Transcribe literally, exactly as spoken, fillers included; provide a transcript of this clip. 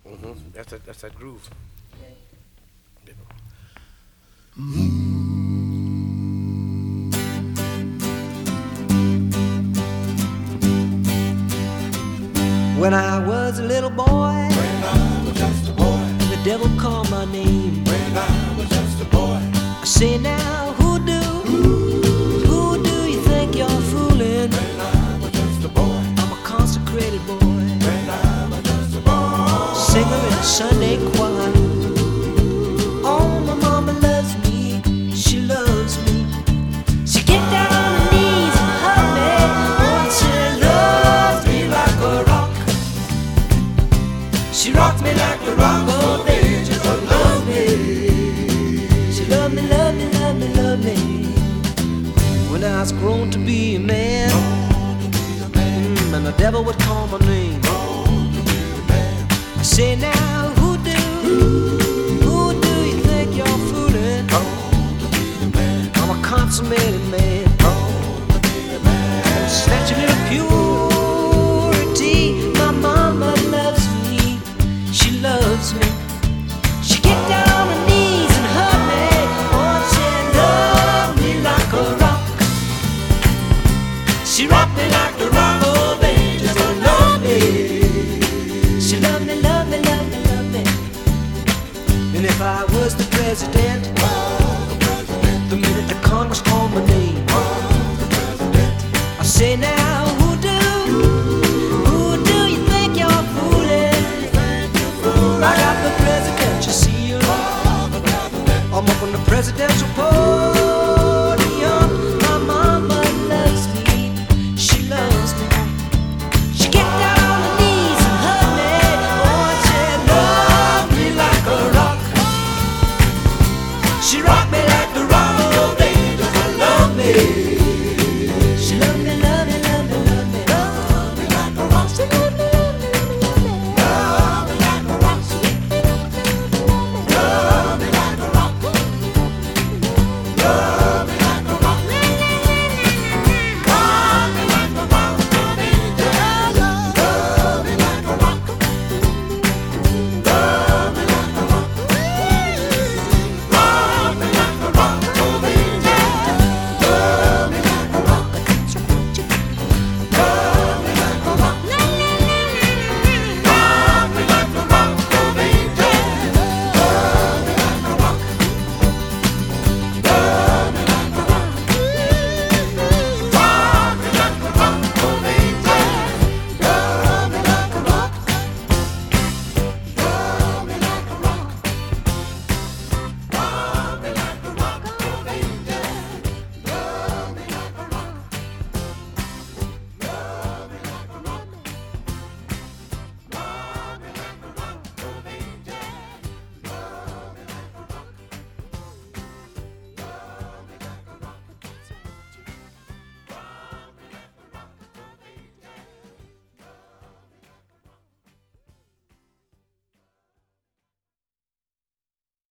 Mm-hmm. That's that. That's that groove. You know. When I was a little boy, When I was just a boy, the devil called my name. when I was just a boy, I say now, who do, who do you think you're fooling? when I was just a boy, I'm a consecrated boy, when I was just a boy. singer in a Sunday choir. Oh, my mama loves me, she loves me. She get down on her knees and hug me. Oh, she loves me like a rock. She rocked me like the rock of ages. Oh, love me. She loved me, loved me, loved me, loved me. When I was grown to be a man, mm, and the devil would call my name. I say now, who do, who do you think you're fooling? I'm a consummated man, snatching little purity. My mama loves me, she loves me. She get down on her knees and hug me. Oh, she loved me like a rock. She rocked me like the rock of ages. Oh, love me. She loved me, loved me, loved me, loved me. And if I was the president, the minute the Congress called my name, I say now.